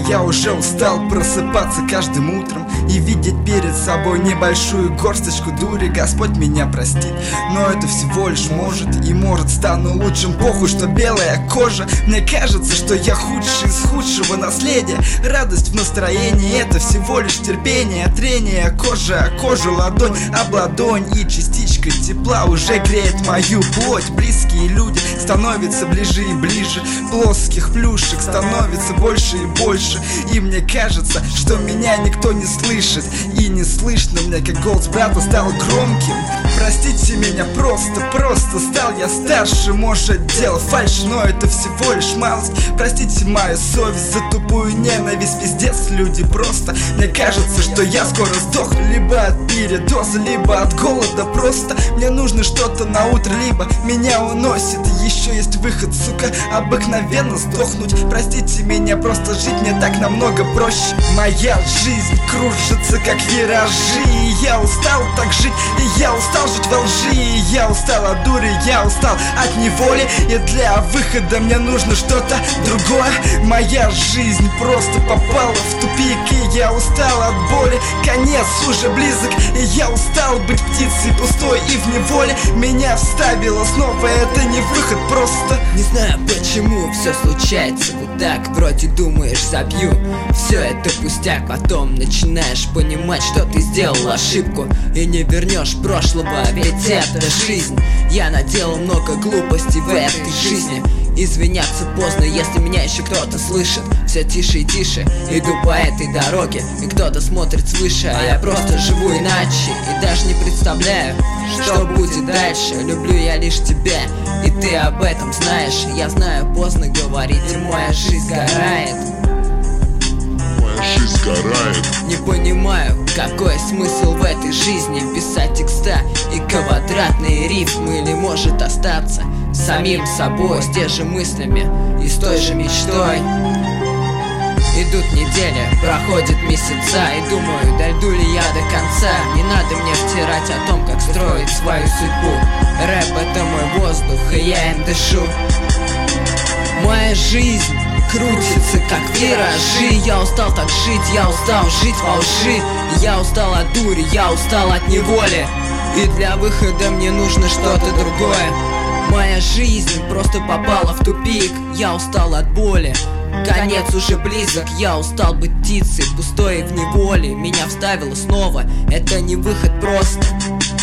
Я уже устал просыпаться каждым утром и видеть перед собой небольшую горсточку дури. Господь меня простит, но это всего лишь может. И может стану лучшим, похуй, что белая кожа. Мне кажется, что я худший из худшего наследия. Радость в настроении — это всего лишь терпение. Трение кожи о кожу, ладонь об ладонь, и частичка тепла уже греет мою плоть. Близкие люди становятся ближе и ближе, плоских плюшек становится больше и больше. И мне кажется, что меня никто не слышит, и не слышно мне, как голос брата стал громким. Простите меня, просто стал я старше. Может, дело фальшь, но это всего лишь малость. Простите мою совесть за тупую ненависть. Пиздец, люди, просто мне кажется, что я скоро сдохну. Либо от передоза, либо от голода. Просто мне нужно что-то на утро, либо меня уносит. И еще есть выход, сука, обыкновенно сдохнуть. Простите меня, просто жить мне так намного проще. Моя жизнь кружится, как виражи, и я устал так жить, и я устал жить во лжи. И я устал от дури, я устал от неволи, и для выхода мне нужно что-то другое. Моя жизнь просто попала в тупик, и я устал от боли. Конец уже близок, и я устал быть птицей пустой и в неволе. Меня вставило снова, это не выход просто. Не знаю почему все случается вот так. Вроде думаешь, забью, все это пустяк. Потом начинаешь понимать, что ты сделал ошибку, и не вернешь прошлого, ведь это жизнь. Я наделал много глупостей в этой жизни. Извиняться поздно, если меня еще кто-то слышит. Все тише и тише, иду по этой дороге, и кто-то смотрит свыше, а я просто живу иначе. И даже не представляю, что будет дальше. Люблю я лишь тебя, и ты об этом знаешь. Я знаю, поздно говорить, и моя жизнь сгорает. Жизнь сгорает. Не понимаю, какой смысл в этой жизни. Писать текста и квадратные рифмы, или может остаться самим собой, с те же мыслями и с той же мечтой. Идут недели, проходят месяца, и думаю, дойду ли я до конца. Не надо мне втирать о том, как строить свою судьбу. Рэп — это мой воздух, и я им дышу. Моя жизнь крутится, как виражи. Я устал так жить, я устал жить во лжи. Я устал от дури, я устал от неволи, и для выхода мне нужно что-то другое. Моя жизнь просто попала в тупик. Я устал от боли, конец уже близок. Я устал быть птицей, пустой и в неволе. Меня вставило снова, это не выход просто.